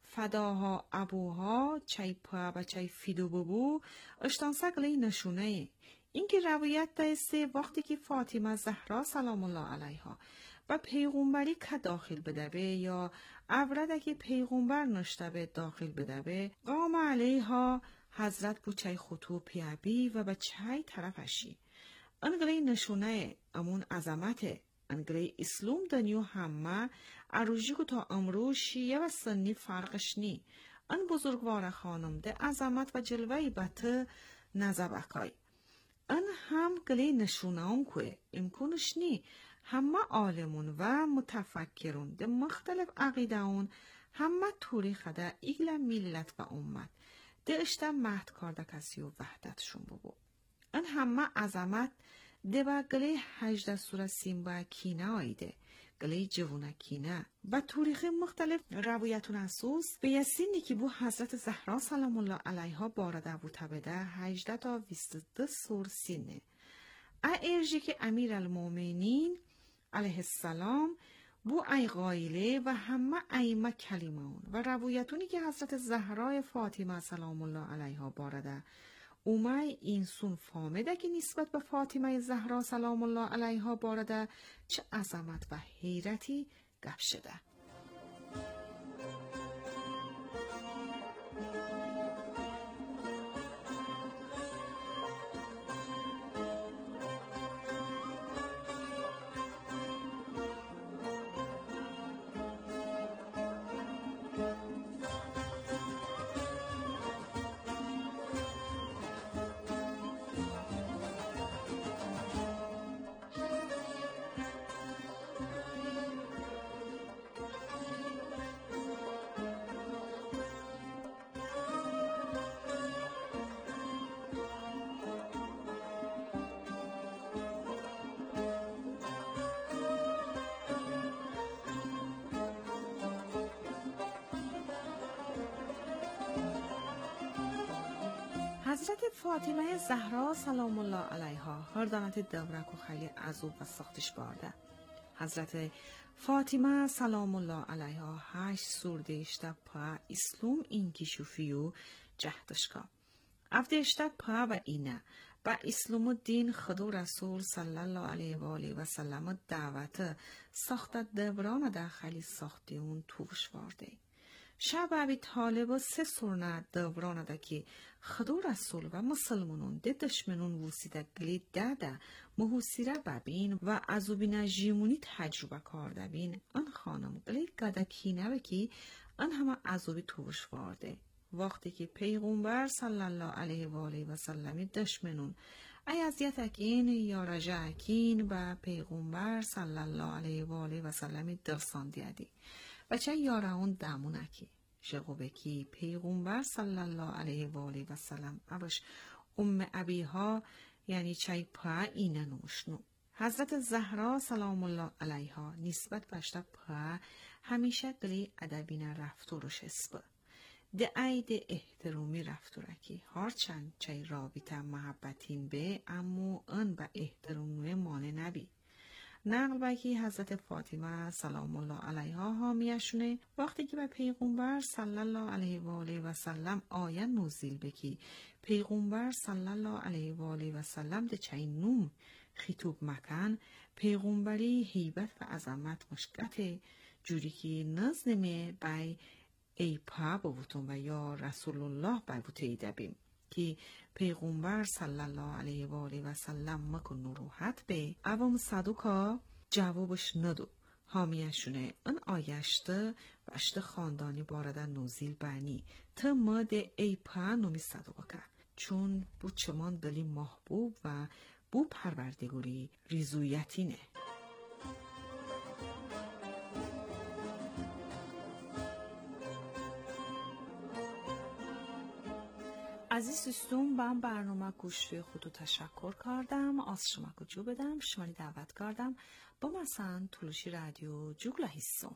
فداها ابوها چای پا و چای فیدو ببو اشتان سگلی نشونه. این که روایت دسته وقتی که فاطمه زهرا سلام الله علیها و پیغمبری که داخل بدبه یا اورده که پیغمبر نشته داخل بدبه قام علیها حضرت بو چای خطو پیابی و به چای طرفشی. انگلی نشونه امون عظمته. انگلی اسلام دنیو همه عروجی که تا امرو شیعه و سنی فرقش نی. ان بزرگوار خانم ده عظمت و جلوهی بطه نزبکای. ان هم گلی نشونام که امکانش نی همه عالمون و متفکرون ده مختلف عقیدهون همه توریخ ده ایگل ملت و امت ده اشتم مهد کرده کسی و وحدتشون ببو. ان همه عظمت ده با گلی هجده سوره سیمبا کینه آیده گلی جوونه کینه با توریخ مختلف روایتون اساس به یسینی که بو حضرت زهرا سلام الله علیها بارده بو تبده هجده تا بیست و دو سور سینه ارجی که امیر المومنین علیه السلام بو ای غایله و همه ایمه کلمون و روایتونی که حضرت زهرا فاطمه سلام الله علیها بارده اومای اینسون فامده که نسبت به فاطمه زهرا سلام الله علیها بارده چه عظمت و حیرتی گپ شده. حضرت فاطمه زهرا سلام الله علیها هر دانت دورک و خیلی عذوب و سختش بارده. حضرت فاطمه سلام الله علیها هشت سورده اشته پا اسلام اینکی شوفی و جهدشکا. افده اشته پا و اینه با اسلام و دین خدا رسول صلی الله علیه و آله و سلم دعوت ساخت دوران در خیلی ساخته اون توش وارده. شب ابی طالب و سه سرنه دورانه ده که خدا رسول و مسلمانون ده دشمنون وسیده گلی ده ده محوسیره ببین و عذوبین جیمونی تجربه کرده بین ان خانم گلی گده کینه بکی ان همه عذوبی توش وارده. وقتی که پیغمبر صلی الله علیه و آله و سلمی دشمنون ای ازیت اکین یا رجع اکین با پیغمبر صلی الله علیه و آله و سلمی درسان دیدی و چه یارون دامونکی شقو بکی پیغمبر صلی الله علیه و آله و سلم ابش ام ابیها یعنی چای پا اینه نوشنو. حضرت زهرا سلام الله علیها نسبت بشتا پا همیشه گلی ادبین رفتورش اسبه ده عید احترامی رفتورکی هرچند چای رابطه محبتین به اما ان به احتراموی مانه نبی. نقل بکی حضرت فاطمه سلام الله علیها حامیشونه وقتی که به پیغمبر صلی الله علیه و آله و سلم آیه نزول بکی پیغمبر صلی الله علیه و آله و سلم ده چای نوم خطوب مکن پیغمبری هیبت و عظمت مشکت جوری که نزنمه بای ای پا بوتون و یا رسول الله بوته دبیم که پیغمبر صلی الله علیه و آله و سلم مکن نروحت به اوام صدوکا جوابش ندو حامیشونه ان آیشته و اشته خاندانی باردن نوزیل بانی تا ماده ای پا نومی صدوکا چون بو چمان دلی محبوب و بو پروردگوری ریزویتینه. عزیز دوستون من برنامه گوشوی خودو تشکر کردم از شما کجو بدم شمانی دعوت کردم با مثلا تولوشی رادیو جوگلا هیسون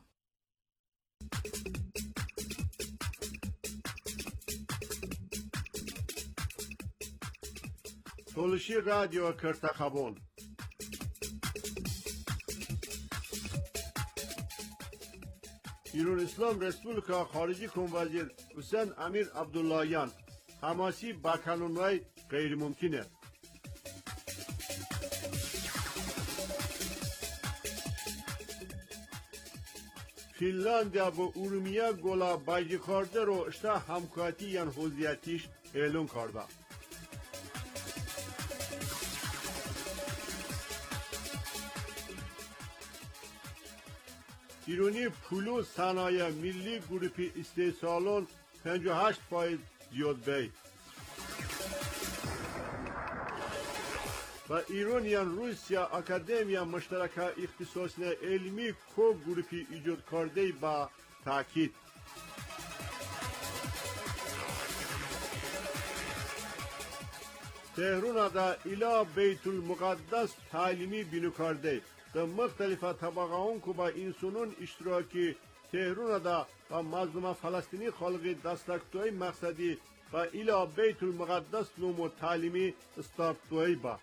تولوشی رادیو کرتخبون ایران اسلام رسپولیکا خارجی کن وزیر حسین امیر عبداللهیان حماسی با قانونوای غیر ممکنه. فنلاندیا با ارومیه گلا بایجی کرده رو اشتا همکاتی یان حوزیتیش اعلام کرده. ایرانی پولو صنایع ملی گروپی استحصالون پنجاه و هشت فایز زیاد بی و ایرانیان روسیا اکادمیا مشترکه اختصاصی علمی کو گروپی ایجاد کرده با تاکید تهران دا الی بیت المقدس تعلیمی بینو کرده در مختلف طبقه اون که با انسانون اشتراکی تهران دا و مظلوم فلسطینی خالقی دستکتوی مقصدی و الی بیت المقدس نومو تعلیمی استارتوی با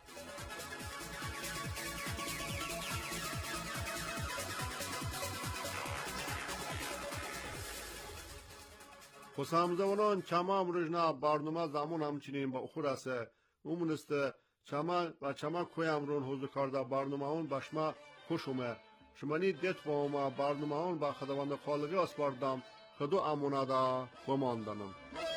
خسامزوانان چمام رجنا برنامه زمان همچنین با اخور است اونست چما و چما کویم رون حوض کرده برنامه اون بشما خوش اومه شمانی دیت با ما برنامه اون با خداوند خالقی اسپاردم خدو امونه دا بماندنم